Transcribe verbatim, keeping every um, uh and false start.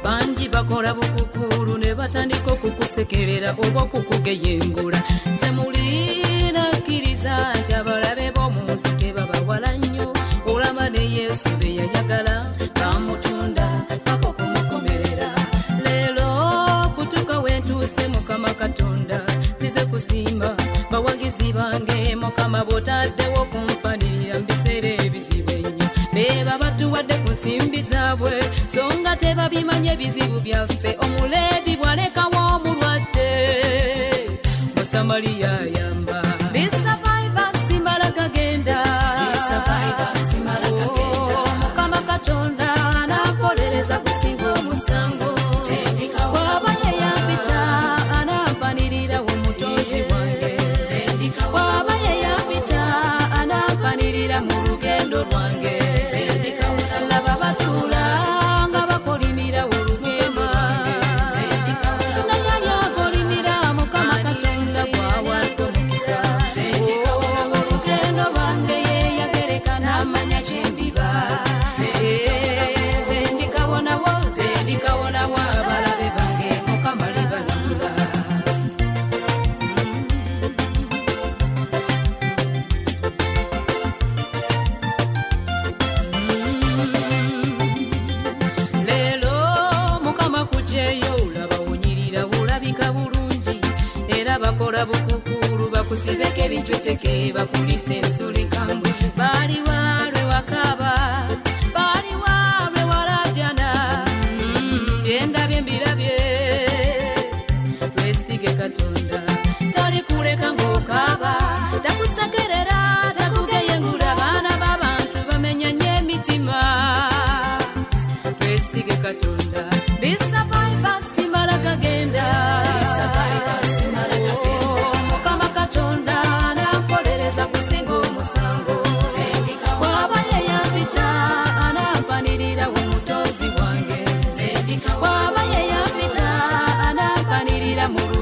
banji bakola bukukulu ne batandika okukusekerera oba okukugeyengula. Nze mulina kkiriza nti abalabe b'omuntu tebabawala nnyo, olaba ne Yesu be yayagala bamutunda paka okumukomerera. Leero kutuuka wentuuse Mukama Katonda zize kusiima bawagizi bange, Mukama bw'otaddewo kumpanirira mu biseera ebizibu ennyo. Beba batuwadde ku nsimbi zaabwe so nga tebabimanya ebizibu byaffe. Omuleevi bw'alekawo omulwadde Musamaliya ayamba. Simala kagenda Mukama Katonda anapolereza kusinga omusango. Bw'aba yeyambita anampanirira omutonzi wange. Bw'aba yeyambita anampanirira mu lugendo lwange. Laba batuula nga bakolimira olugendo lwange. Nanyani akolimira Mukama Katonda bw'awadde omukisa. Olugendo lwange yeyagereka n'amanya kye ndiba. Nze ndikawonawo, nze ndikawonawo abalabe bange Mukama libalambula. Leero Mukama kuggyeyo olaba wonyirira olabika bulungi, era bakola bukukulu bakusibeko ebicweteke bakulisa ensolo enkambwe. Baali walwe wakaba, baali walwe walajana, byendabye mbirabye. Twesige Katonda talikuleka ng'okaaba, takusekerera takugeyengula. Abaana b'abantu bamenya nnyo emitima. Twesige Katonda bisavaiva simala kagenda. Mukama Katonda anampolereza kusinga omusango. Bw'aba yeyambita anampanirira omutonzi wange. Bw'aba yeyambita anampanirira mu